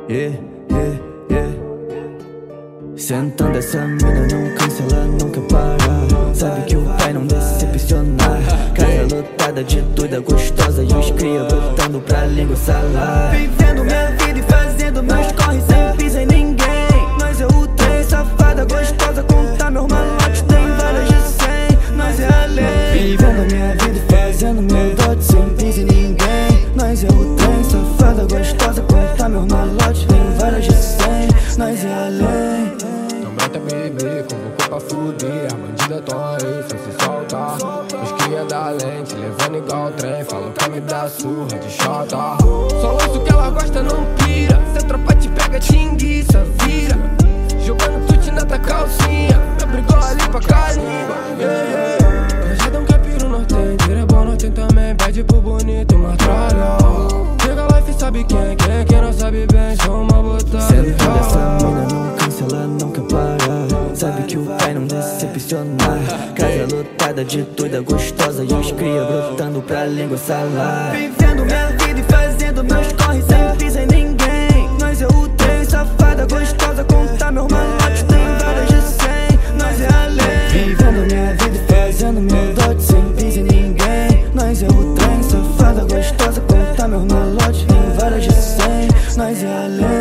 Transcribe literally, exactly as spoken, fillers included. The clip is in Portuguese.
yeah, yeah, yeah. Sentando essa mina não cansa, ela não quer parar. Sabe que o pai não decepcionar. Casa lotada de doida gostosa e os cria botando pra língua salar. Vivendo minha vida e fazendo meus corre sem pisar em ninguém. Nós é o trem, safada gostosa, contar meus malotes, tem várias de cem. Nós é a lei. Vivendo minha vida e fazendo meu dote sem pisar em ninguém. Nós é o trem, safada gostosa, contar meus malotes, tem várias de cem. Nós é a lei. Brota bebê, convocou pra fuder. A bandida tão aí, só se solta. Os cria da lente, levando igual trem. Falou que me dá surra de chota. Só ouço que ela gosta, não pira. Se a tropa te pega, te enguiça, vira. Jogando tute na tua calcinha. Me brigou ali pra carimba, yeah, yeah. Rajadão que é piro norte, tira é bom norte também. Pede pro bonito, matralha. Chega lá e sabe quem, quem, quem não sabe bem, só uma botada. Sentando essa mina não cansa, ela não quer parar. Sabe que o pai não decepcionar. Casa lotada de doida gostosa e os cria brotando pra língua salar. Vivendo minha vida e fazendo meus corre sem pisar em ninguém. Nós é o trem, safada gostosa, contar meus malotes, tem várias de cem. Nós é a lei. Vivendo minha vida e fazendo meu dote sem pisar em ninguém. Nós é o trem, safada gostosa, contar meus malotes, tem várias de cem. Nós é a lei.